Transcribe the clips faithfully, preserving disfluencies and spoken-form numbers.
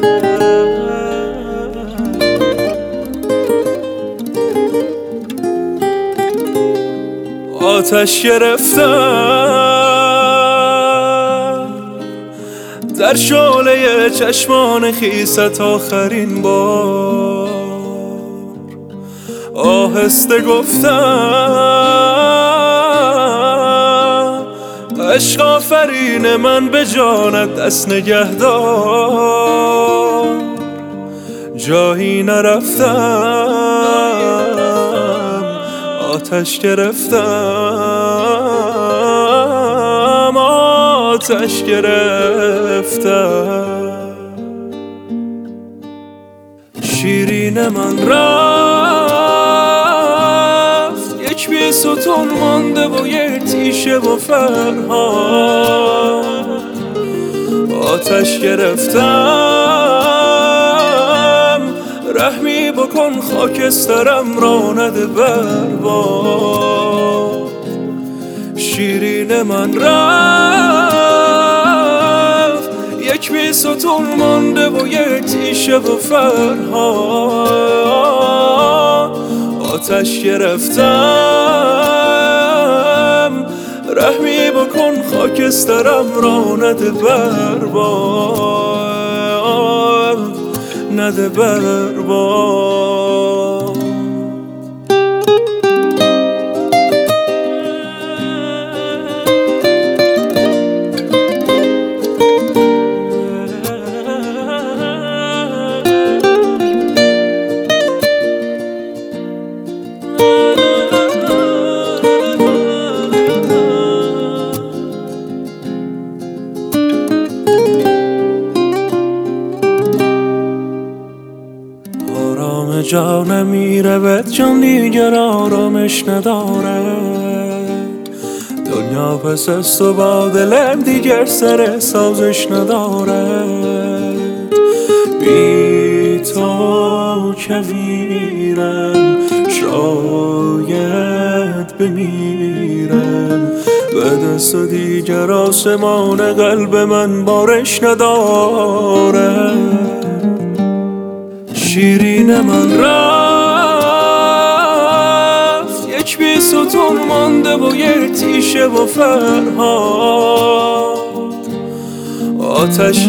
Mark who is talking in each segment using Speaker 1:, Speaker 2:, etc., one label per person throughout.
Speaker 1: آتش گرفتم در شعله چشمان خیست آخرین بار، آهسته گفتم عشق آفرین من به جانت دست نگهدار. جایی نرفتم آتش گرفتم، آتش گرفتم. شیرین من رفت یک بی ستون مانده و یک تیشه و فرهاد. آتش گرفتم رحمی بکن خاکسترم را نده برباد. شیرین من رفت یک بی ستون مانده و یک تیشه و فرهاد. آتش گرفتم رحمی بکن خاکسترم را نده برباد، نده برباد. آرام جانم میره بد جان دیگر آرامش نداره. دنیا پس از تو با دلم دیگر سر سازش نداره. بی تو کویرم شاید بمیرم، به دست دیگر آسمان قلب من بارش نداره. شیرین من رفت یک بی ستون مانده و یک تیشه و فرهاد. آتش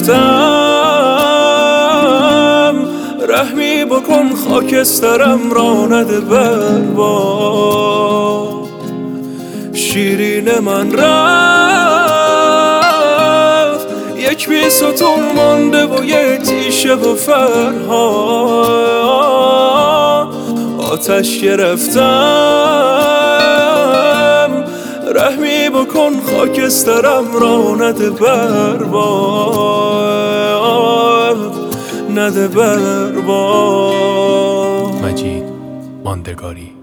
Speaker 1: گرفتم رحمی بکن خاکسترم را نده برباد. شیرین من رفت یک بی ستون مانده و یک تیشه و فرهاد. آتش گرفتم رحمی بکن خاکسترم را نده برباد، نده برباد.
Speaker 2: مجید ماندگاری.